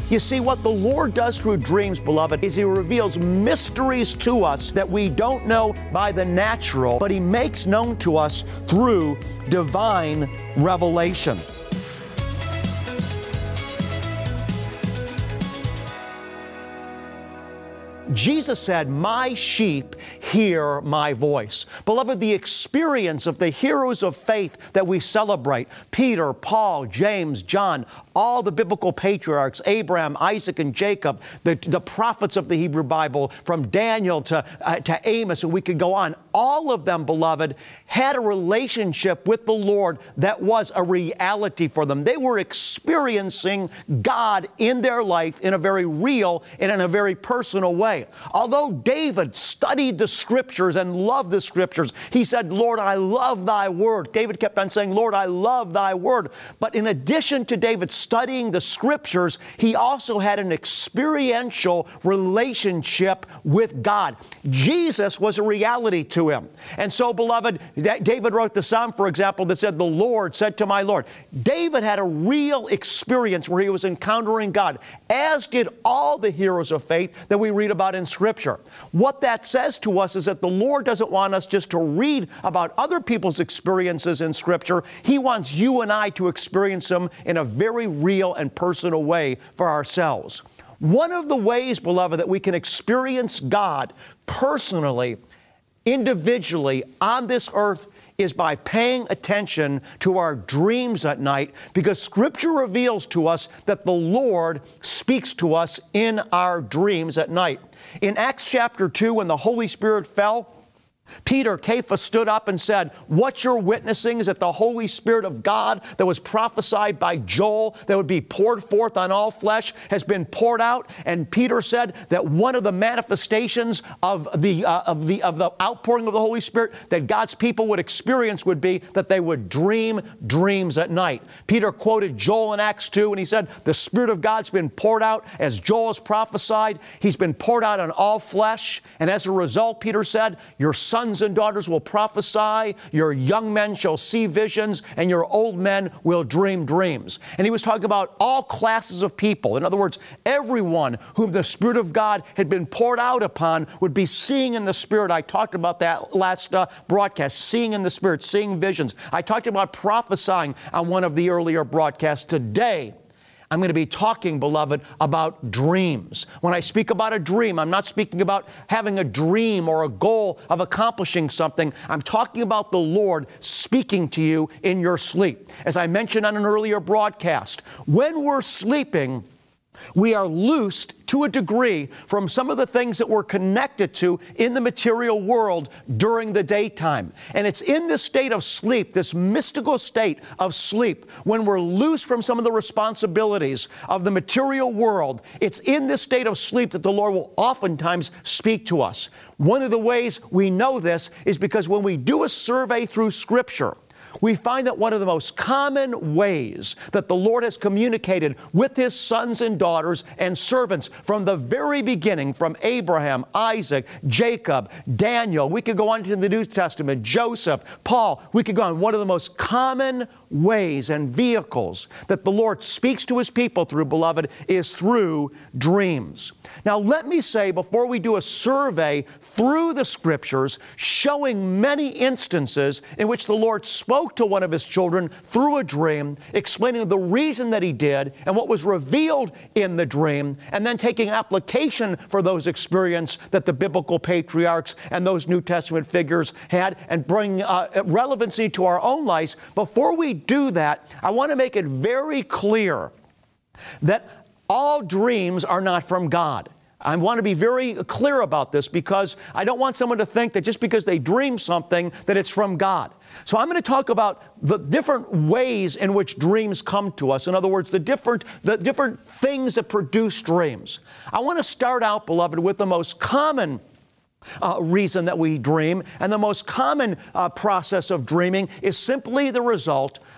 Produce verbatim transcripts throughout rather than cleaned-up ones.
You see, what the Lord does through dreams, beloved, is He reveals mysteries to us that we don't know by the natural, but He makes known to us through divine revelation. Jesus said, "My sheep hear my voice." Beloved, the experience of the heroes of faith that we celebrate, Peter, Paul, James, John, all the biblical patriarchs, Abraham, Isaac, and Jacob, the, the prophets of the Hebrew Bible, from Daniel to, uh, to Amos, and we could go on. All of them, beloved, had a relationship with the Lord that was a reality for them. They were experiencing God in their life in a very real and in a very personal way. Although David studied the Scriptures and loved the Scriptures, he said, "Lord, I love Thy Word." David kept on saying, "Lord, I love Thy Word." But in addition to David studying the Scriptures, he also had an experiential relationship with God. Jesus was a reality to him. And so, beloved, David wrote the Psalm, for example, that said, "The Lord said to my Lord." David had a real experience where he was encountering God, as did all the heroes of faith that we read about in Scripture. What that says to us is that the Lord doesn't want us just to read about other people's experiences in Scripture. He wants you and I to experience them in a very real and personal way for ourselves. One of the ways, beloved, that we can experience God personally, individually on this earth is by paying attention to our dreams at night, because Scripture reveals to us that the Lord speaks to us in our dreams at night. In Acts chapter two, when the Holy Spirit fell, Peter, Cephas stood up and said, "What you're witnessing is that the Holy Spirit of God that was prophesied by Joel that would be poured forth on all flesh has been poured out." And Peter said that one of the manifestations of the, uh, of the, of the outpouring of the Holy Spirit that God's people would experience would be that they would dream dreams at night. Peter quoted Joel in Acts two, and he said, "The Spirit of God's been poured out as Joel has prophesied. He's been poured out on all flesh. And as a result," Peter said, "your sons and daughters will prophesy, your young men shall see visions, and your old men will dream dreams." And he was talking about all classes of people. In other words, everyone whom the Spirit of God had been poured out upon would be seeing in the Spirit. I talked about that last uh, broadcast, seeing in the Spirit, seeing visions. I talked about prophesying on one of the earlier broadcasts. Today, I'm going to be talking, beloved, about dreams. When I speak about a dream, I'm not speaking about having a dream or a goal of accomplishing something. I'm talking about the Lord speaking to you in your sleep. As I mentioned on an earlier broadcast, when we're sleeping, we are loosed to a degree from some of the things that we're connected to in the material world during the daytime. And it's in this state of sleep, this mystical state of sleep, when we're loose from some of the responsibilities of the material world, it's in this state of sleep that the Lord will oftentimes speak to us. One of the ways we know this is because when we do a survey through Scripture, we find that one of the most common ways that the Lord has communicated with His sons and daughters and servants from the very beginning, from Abraham, Isaac, Jacob, Daniel, we could go on to the New Testament, Joseph, Paul, we could go on. One of the most common ways and vehicles that the Lord speaks to His people through, beloved, is through dreams. Now, let me say, before we do a survey through the Scriptures showing many instances in which the Lord spoke to one of His children through a dream, explaining the reason that He did and what was revealed in the dream, and then taking application for those experiences that the biblical patriarchs and those New Testament figures had, and bring uh, relevancy to our own lives. Before we do that, I want to make it very clear that all dreams are not from God. I want to be very clear about this, because I don't want someone to think that just because they dream something that it's from God. So I'm going to talk about the different ways in which dreams come to us. In other words, the different, the different things that produce dreams. I want to start out, beloved, with the most common Uh, reason that we dream. And the most common uh, process of dreaming is simply the result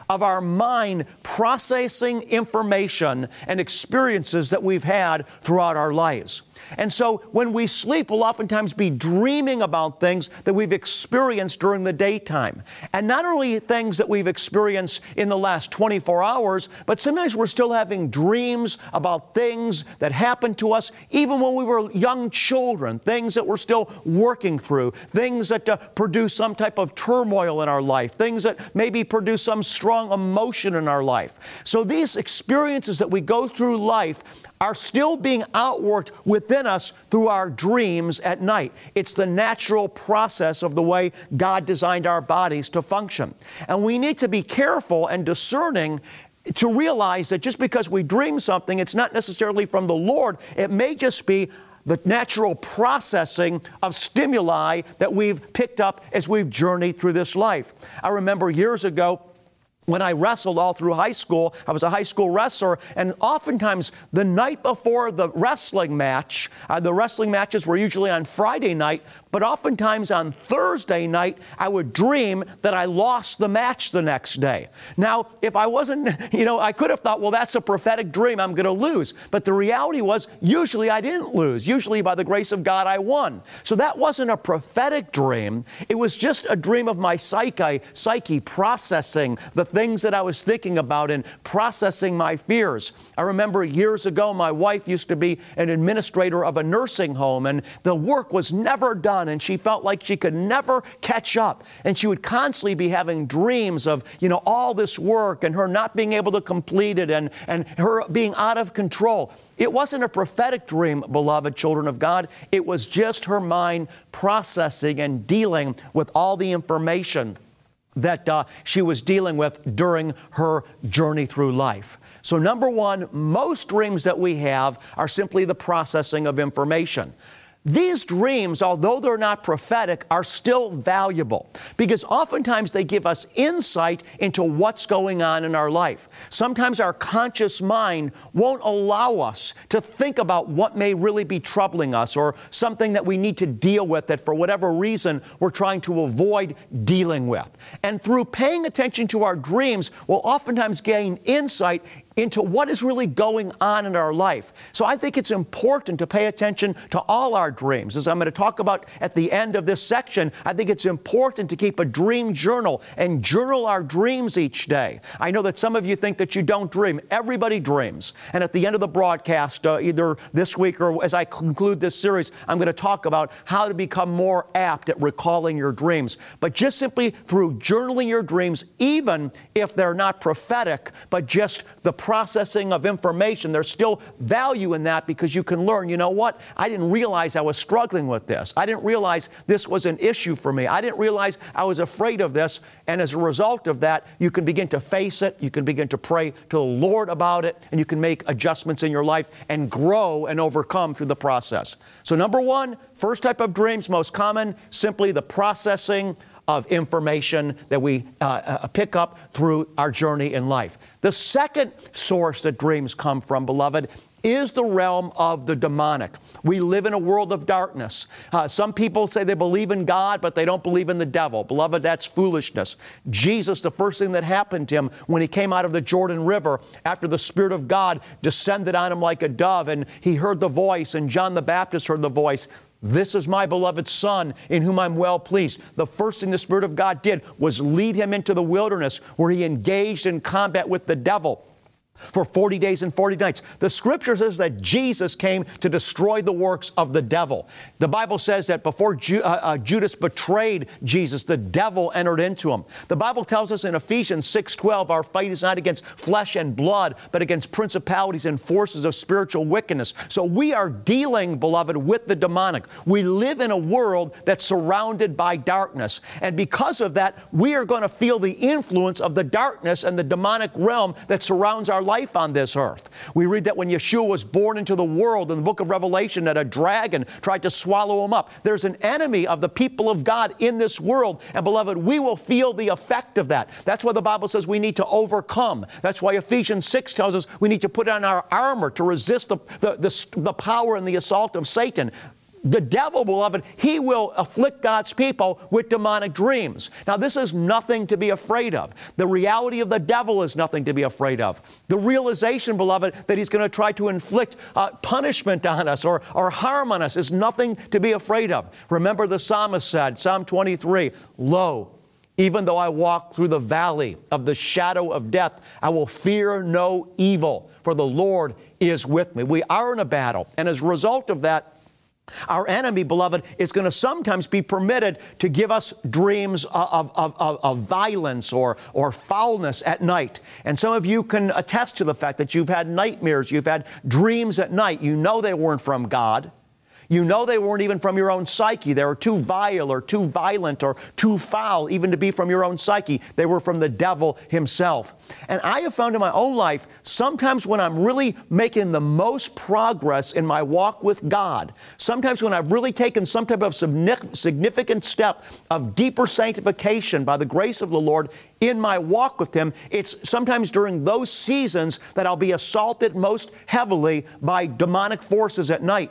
of our mind processing information and experiences that we've had throughout our lives. And so when we sleep, we'll oftentimes be dreaming about things that we've experienced during the daytime. And not only things that we've experienced in the last twenty-four hours, but sometimes we're still having dreams about things that happened to us even when we were young children, things that we're still working through, things that uh, produce some type of turmoil in our life, things that maybe produce some strong emotion in our life. So these experiences that we go through life are still being outworked within us through our dreams at night. It's the natural process of the way God designed our bodies to function. And we need to be careful and discerning to realize that just because we dream something, it's not necessarily from the Lord. It may just be the natural processing of stimuli that we've picked up as we've journeyed through this life. I remember years ago, when I wrestled all through high school, I was a high school wrestler, and oftentimes the night before the wrestling match, uh, the wrestling matches were usually on Friday night, but oftentimes on Thursday night, I would dream that I lost the match the next day. Now, if I wasn't, you know, I could have thought, well, that's a prophetic dream, I'm going to lose. But the reality was, usually I didn't lose. Usually, by the grace of God, I won. So that wasn't a prophetic dream. It was just a dream of my psyche, psyche processing the things that I was thinking about and processing my fears. I remember years ago, my wife used to be an administrator of a nursing home, and the work was never done, and she felt like she could never catch up. And she would constantly be having dreams of, you know, all this work and her not being able to complete it and, and her being out of control. It wasn't a prophetic dream, beloved children of God. It was just her mind processing and dealing with all the information that uh, she was dealing with during her journey through life. So number one, most dreams that we have are simply the processing of information. These dreams, although they're not prophetic, are still valuable because oftentimes they give us insight into what's going on in our life. Sometimes our conscious mind won't allow us to think about what may really be troubling us or something that we need to deal with that for whatever reason we're trying to avoid dealing with. And through paying attention to our dreams, we'll oftentimes gain insight into what is really going on in our life. So I think it's important to pay attention to all our dreams. As I'm going to talk about at the end of this section, I think it's important to keep a dream journal and journal our dreams each day. I know that some of you think that you don't dream. Everybody dreams. And at the end of the broadcast, uh, either this week or as I conclude this series, I'm going to talk about how to become more apt at recalling your dreams. But just simply through journaling your dreams, even if they're not prophetic, but just the processing of information, there's still value in that because you can learn, you know what, I didn't realize I was struggling with this. I didn't realize this was an issue for me. I didn't realize I was afraid of this. And as a result of that, you can begin to face it. You can begin to pray to the Lord about it, and you can make adjustments in your life and grow and overcome through the process. So number one, first type of dreams, most common, simply the processing of information that we uh, uh, pick up through our journey in life. The second source that dreams come from, beloved, is the realm of the demonic. We live in a world of darkness. Uh, some people say they believe in God, but they don't believe in the devil. Beloved, that's foolishness. Jesus, the first thing that happened to him when he came out of the Jordan River after the Spirit of God descended on him like a dove, and he heard the voice, and John the Baptist heard the voice, "This is my beloved Son, in whom I'm well pleased." The first thing the Spirit of God did was lead him into the wilderness where he engaged in combat with the devil for forty days and forty nights. The Scripture says that Jesus came to destroy the works of the devil. The Bible says that before Ju- uh, uh, Judas betrayed Jesus, the devil entered into him. The Bible tells us in Ephesians six twelve, our fight is not against flesh and blood, but against principalities and forces of spiritual wickedness. So we are dealing, beloved, with the demonic. We live in a world that's surrounded by darkness. And because of that, we are going to feel the influence of the darkness and the demonic realm that surrounds our life on this earth. We read that when Yeshua was born into the world in the book of Revelation that a dragon tried to swallow him up. There's an enemy of the people of God in this world, and beloved, we will feel the effect of that. That's why the Bible says we need to overcome. That's why Ephesians six tells us we need to put on our armor to resist the, the, the, the power and the assault of Satan. The devil, beloved, he will afflict God's people with demonic dreams. Now, this is nothing to be afraid of. The reality of the devil is nothing to be afraid of. The realization, beloved, that he's going to try to inflict uh, punishment on us or, or harm on us is nothing to be afraid of. Remember, the psalmist said, Psalm twenty-three, "Lo, even though I walk through the valley of the shadow of death, I will fear no evil, for the Lord is with me." We are in a battle, and as a result of that, our enemy, beloved, is going to sometimes be permitted to give us dreams of, of, of, of violence or, or foulness at night. And some of you can attest to the fact that you've had nightmares, you've had dreams at night. You know they weren't from God. You know they weren't even from your own psyche. They were too vile or too violent or too foul even to be from your own psyche. They were from the devil himself. And I have found in my own life, sometimes when I'm really making the most progress in my walk with God, sometimes when I've really taken some type of significant step of deeper sanctification by the grace of the Lord in my walk with Him, it's sometimes during those seasons that I'll be assaulted most heavily by demonic forces at night.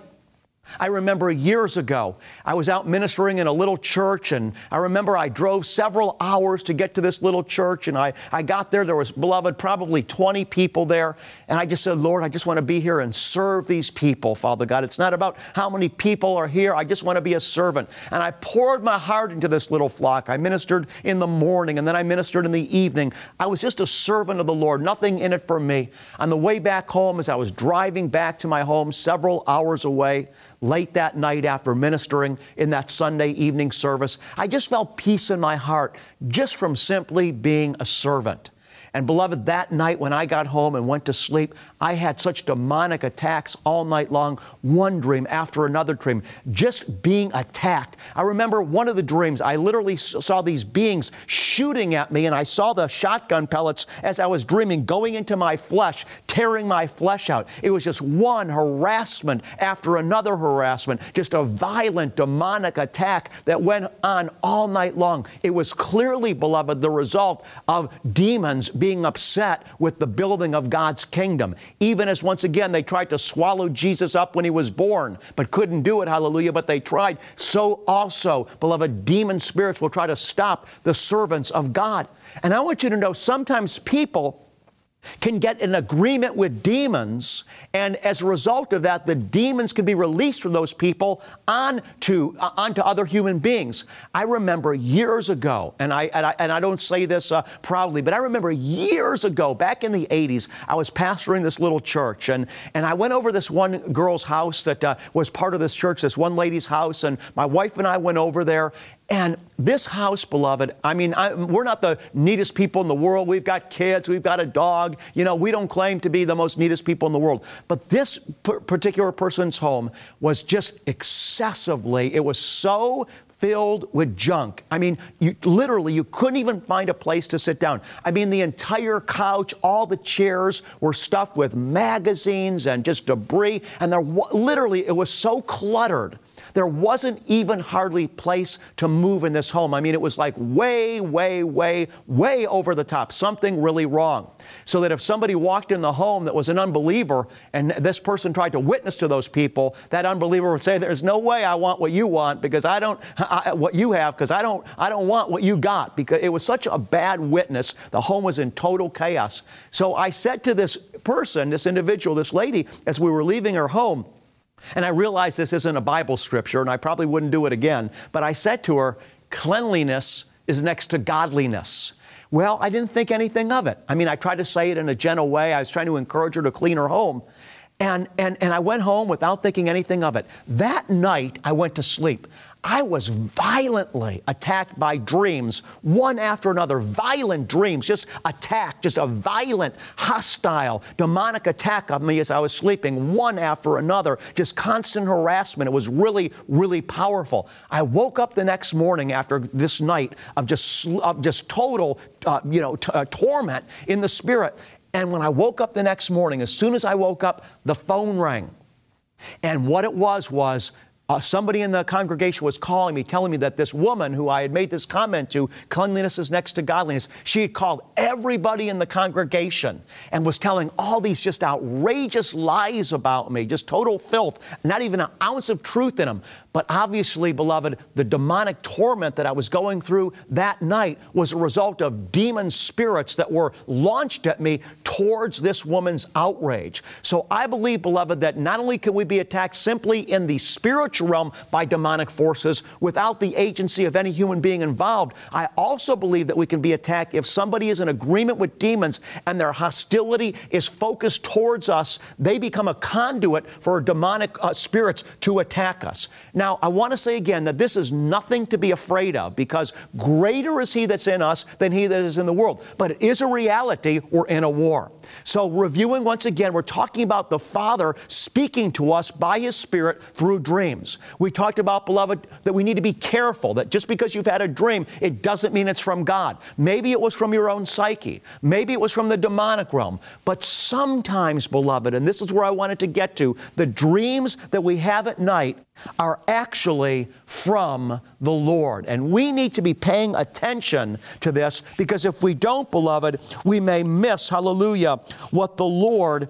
I remember years ago, I was out ministering in a little church, and I remember I drove several hours to get to this little church, and I, I got there, there was, beloved, probably twenty people there, and I just said, "Lord, I just want to be here and serve these people, Father God. It's not about how many people are here. I just want to be a servant." And I poured my heart into this little flock. I ministered in the morning, and then I ministered in the evening. I was just a servant of the Lord, nothing in it for me. On the way back home, as I was driving back to my home several hours away, late that night after ministering in that Sunday evening service, I just felt peace in my heart just from simply being a servant. And beloved, that night when I got home and went to sleep, I had such demonic attacks all night long, one dream after another dream, just being attacked. I remember one of the dreams, I literally saw these beings shooting at me, and I saw the shotgun pellets as I was dreaming going into my flesh, tearing my flesh out. It was just one harassment after another harassment, just a violent demonic attack that went on all night long. It was clearly, beloved, the result of demons being being upset with the building of God's kingdom. Even as once again they tried to swallow Jesus up when He was born, but couldn't do it, hallelujah, but they tried. So also, beloved, demon spirits will try to stop the servants of God. And I want you to know, sometimes people can get an agreement with demons, and as a result of that, the demons can be released from those people onto, uh, onto other human beings. I remember years ago, and I, and I, and I don't say this uh, proudly, but I remember years ago, back in the eighties, I was pastoring this little church, and, and I went over this one girl's house that uh, was part of this church, this one lady's house, and my wife and I went over there. And this house, beloved, I mean, I, we're not the neatest people in the world. We've got kids. We've got a dog. You know, we don't claim to be the most neatest people in the world. But this p- particular person's home was just excessively, it was so filled with junk. I mean, you, literally, you couldn't even find a place to sit down. I mean, the entire couch, all the chairs were stuffed with magazines and just debris. And there, literally, it was so cluttered. There wasn't even hardly place to move in this home. I mean, it was like way, way, way, way over the top, something really wrong. So that if somebody walked in the home that was an unbeliever and this person tried to witness to those people, that unbeliever would say, "There's no way I want what you want because I don't, I, what you have, because I don't, I don't want what you got," because it was such a bad witness. The home was in total chaos. So I said to this person, this individual, this lady, as we were leaving her home, and I realized this isn't a Bible scripture, and I probably wouldn't do it again, but I said to her, "Cleanliness is next to godliness." Well, I didn't think anything of it. I mean, I tried to say it in a gentle way. I was trying to encourage her to clean her home. And, and, and I went home without thinking anything of it. That night, I went to sleep. I was violently attacked by dreams, one after another, violent dreams, just attack, just a violent, hostile, demonic attack on me as I was sleeping, one after another, just constant harassment. It was really, really powerful. I woke up the next morning after this night of just, of just total, uh, you know, t- uh, torment in the spirit. And when I woke up the next morning, as soon as I woke up, the phone rang. And what it was was, Uh, somebody in the congregation was calling me, telling me that this woman who I had made this comment to, cleanliness is next to godliness, she had called everybody in the congregation and was telling all these just outrageous lies about me, just total filth, not even an ounce of truth in them. But obviously, beloved, the demonic torment that I was going through that night was a result of demon spirits that were launched at me towards this woman's outrage. So I believe, beloved, that not only can we be attacked simply in the spiritual realm by demonic forces without the agency of any human being involved, I also believe that we can be attacked if somebody is in agreement with demons and their hostility is focused towards us. They become a conduit for demonic uh, spirits to attack us. Now, I want to say again that this is nothing to be afraid of, because greater is He that's in us than he that is in the world. But it is a reality. We're in a war. So reviewing once again, we're talking about the Father speaking to us by His Spirit through dreams. We talked about, beloved, that we need to be careful, that just because you've had a dream, it doesn't mean it's from God. Maybe it was from your own psyche. Maybe it was from the demonic realm. But sometimes, beloved, and this is where I wanted to get to, the dreams that we have at night are actually from the Lord. And we need to be paying attention to this, because if we don't, beloved, we may miss, hallelujah, what the Lord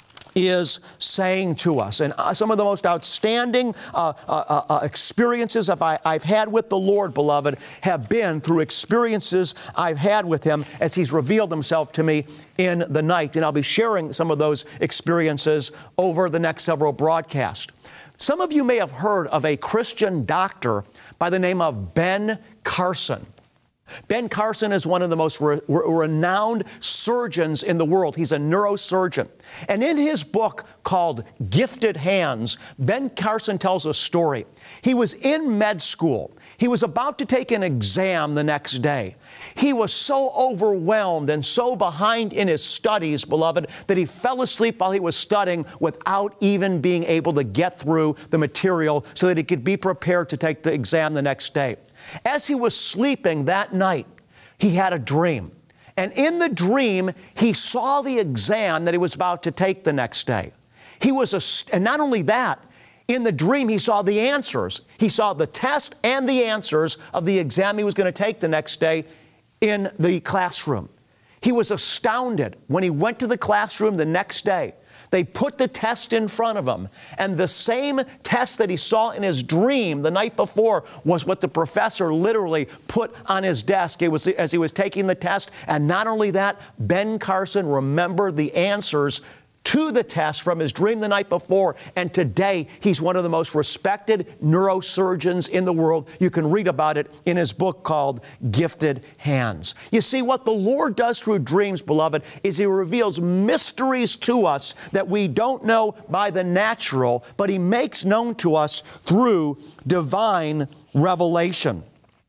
is saying to us. And uh, some of the most outstanding uh, uh, uh, experiences of I, I've had with the Lord, beloved, have been through experiences I've had with Him as He's revealed Himself to me in the night. And I'll be sharing some of those experiences over the next several broadcasts. Some of you may have heard of a Christian doctor by the name of Ben Carson. Ben Carson is one of the most re- re- renowned surgeons in the world. He's a neurosurgeon. And in his book called Gifted Hands, Ben Carson tells a story. He was in med school. He was about to take an exam the next day. He was so overwhelmed and so behind in his studies, beloved, that he fell asleep while he was studying without even being able to get through the material so that he could be prepared to take the exam the next day. As he was sleeping that night, he had a dream. And in the dream, he saw the exam that he was about to take the next day. He was, a, and not only that, in the dream, he saw the answers. He saw the test and the answers of the exam he was going to take the next day in the classroom. He was astounded when he went to the classroom the next day. They put the test in front of him, and the same test that he saw in his dream the night before was what the professor literally put on his desk. It was as he was taking the test. And not only that, Ben Carson remembered the answers to the test from his dream the night before. And today, he's one of the most respected neurosurgeons in the world. You can read about it in his book called Gifted Hands. You see, what the Lord does through dreams, beloved, is He reveals mysteries to us that we don't know by the natural, but He makes known to us through divine revelation.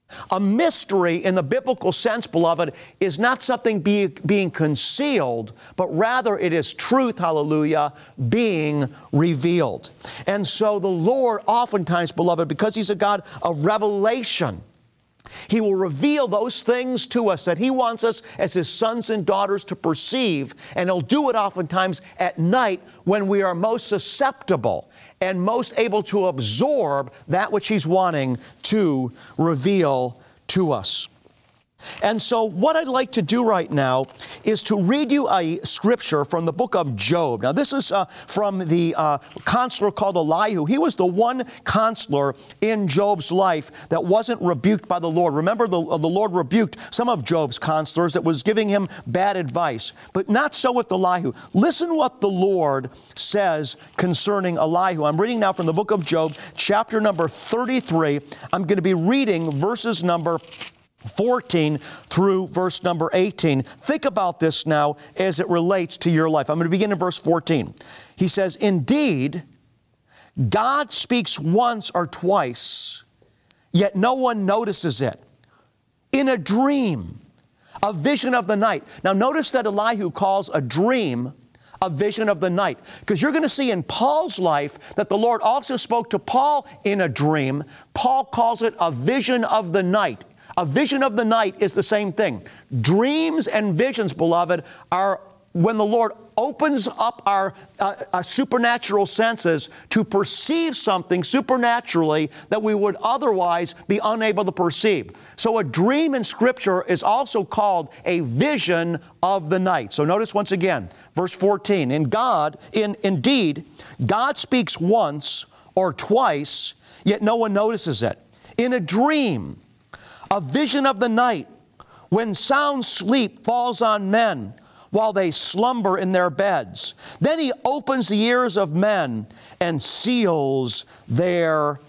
A mystery in the biblical sense, beloved, is not something be, being concealed, but rather it is truth, hallelujah, being revealed. And so the Lord oftentimes, beloved, because He's a God of revelation, He will reveal those things to us that He wants us as His sons and daughters to perceive, and He'll do it oftentimes at night when we are most susceptible and most able to absorb that which He's wanting to reveal to us. And so what I'd like to do right now is to read you a scripture from the book of Job. Now, this is uh, from the uh, counselor called Elihu. He was the one counselor in Job's life that wasn't rebuked by the Lord. Remember, the, uh, the Lord rebuked some of Job's counselors that was giving him bad advice, but not so with Elihu. Listen what the Lord says concerning Elihu. I'm reading now from the book of Job, chapter number thirty-three. I'm going to be reading verses number fourteen through verse number eighteen. Think about this now as it relates to your life. I'm going to begin in verse fourteen. He says, "Indeed, God speaks once or twice, yet no one notices it. In a dream, a vision of the night." Now notice that Elihu calls a dream a vision of the night, because you're going to see in Paul's life that the Lord also spoke to Paul in a dream. Paul calls it a vision of the night. A vision of the night is the same thing. Dreams and visions, beloved, are when the Lord opens up our uh, uh, supernatural senses to perceive something supernaturally that we would otherwise be unable to perceive. So a dream in Scripture is also called a vision of the night. So notice once again, verse fourteen, in God, in indeed, God speaks once or twice, yet no one notices it. In a dream, a vision of the night, when sound sleep falls on men, while they slumber in their beds. Then He opens the ears of men and seals their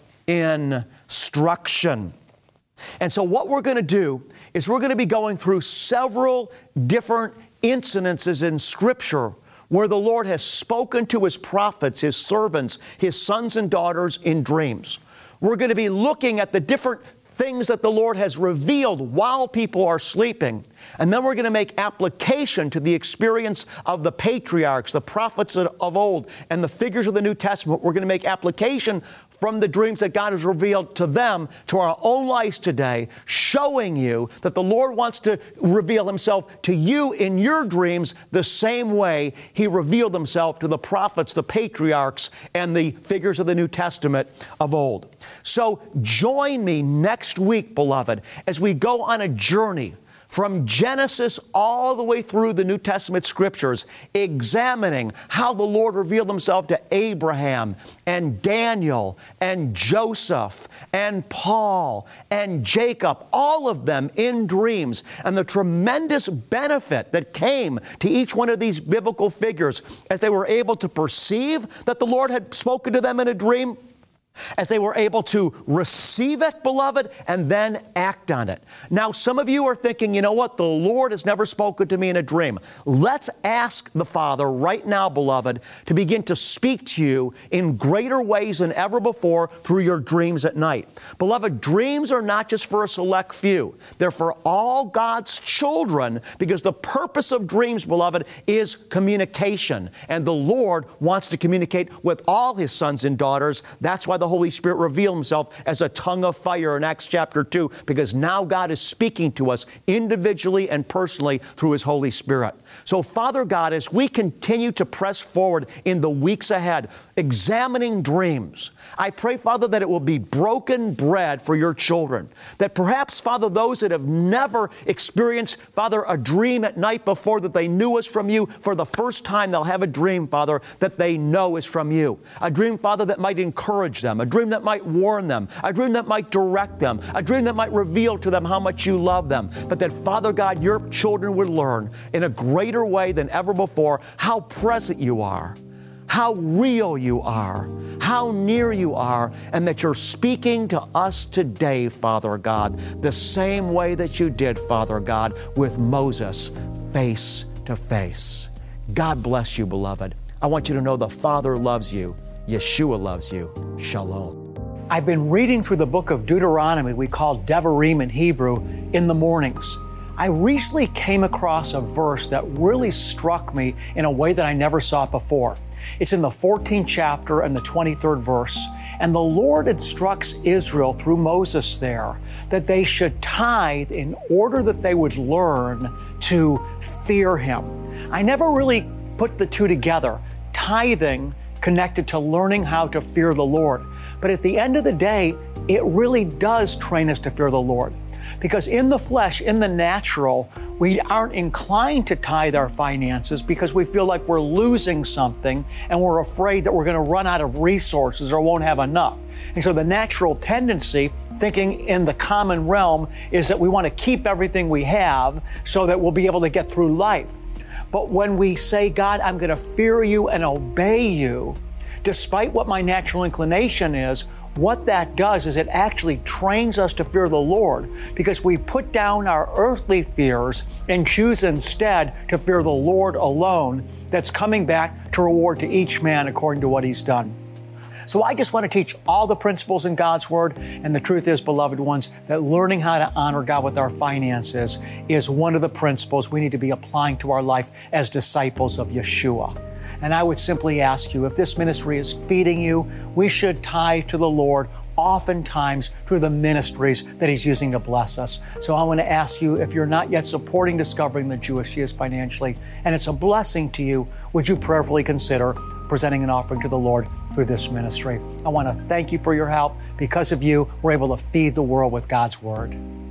instruction. And so what we're going to do is we're going to be going through several different incidences in Scripture where the Lord has spoken to His prophets, His servants, His sons and daughters in dreams. We're going to be looking at the different things that the Lord has revealed while people are sleeping. And then we're going to make application to the experience of the patriarchs, the prophets of old, and the figures of the New Testament. We're going to make application from the dreams that God has revealed to them to our own lives today, showing you that the Lord wants to reveal Himself to you in your dreams the same way He revealed Himself to the prophets, the patriarchs, and the figures of the New Testament of old. So join me next week, beloved, as we go on a journey from Genesis all the way through the New Testament Scriptures, examining how the Lord revealed Himself to Abraham and Daniel and Joseph and Paul and Jacob, all of them in dreams, and the tremendous benefit that came to each one of these biblical figures as they were able to perceive that the Lord had spoken to them in a dream, as they were able to receive it, beloved, and then act on it. Now, some of you are thinking, you know what? The Lord has never spoken to me in a dream. Let's ask the Father right now, beloved, to begin to speak to you in greater ways than ever before through your dreams at night. Beloved, dreams are not just for a select few. They're for all God's children, because the purpose of dreams, beloved, is communication. And the Lord wants to communicate with all His sons and daughters. That's why the Holy Spirit revealed Himself as a tongue of fire in Acts chapter two, because now God is speaking to us individually and personally through His Holy Spirit. So, Father God, as we continue to press forward in the weeks ahead, examining dreams, I pray, Father, that it will be broken bread for your children. That perhaps, Father, those that have never experienced, Father, a dream at night before, that they knew was from you, for the first time they'll have a dream, Father, that they know is from you. A dream, Father, that might encourage them. A dream that might warn them, a dream that might direct them, a dream that might reveal to them how much you love them. But that, Father God, your children would learn in a greater way than ever before how present you are, how real you are, how near you are, and that you're speaking to us today, Father God, the same way that you did, Father God, with Moses, face to face. God bless you, beloved. I want you to know the Father loves you. Yeshua loves you. Shalom. I've been reading through the book of Deuteronomy, we call Devarim in Hebrew, in the mornings. I recently came across a verse that really struck me in a way that I never saw it before. It's in the fourteenth chapter and the twenty-third verse. And the Lord instructs Israel through Moses there that they should tithe in order that they would learn to fear Him. I never really put the two together. Tithing connected to learning how to fear the Lord. But at the end of the day, it really does train us to fear the Lord. Because in the flesh, in the natural, we aren't inclined to tithe our finances because we feel like we're losing something and we're afraid that we're going to run out of resources or won't have enough. And so the natural tendency, thinking in the common realm, is that we want to keep everything we have so that we'll be able to get through life. But when we say, God, I'm going to fear you and obey you, despite what my natural inclination is, what that does is it actually trains us to fear the Lord, because we put down our earthly fears and choose instead to fear the Lord alone, that's coming back to reward to each man according to what he's done. So I just want to teach all the principles in God's Word, and the truth is, beloved ones, that learning how to honor God with our finances is one of the principles we need to be applying to our life as disciples of Yeshua. And I would simply ask you, if this ministry is feeding you, we should tithe to the Lord oftentimes through the ministries that He's using to bless us. So I want to ask you, if you're not yet supporting Discovering the Jewish Jesus financially, and it's a blessing to you, would you prayerfully consider presenting an offering to the Lord through this ministry? I want to thank you for your help. Because of you, we're able to feed the world with God's Word.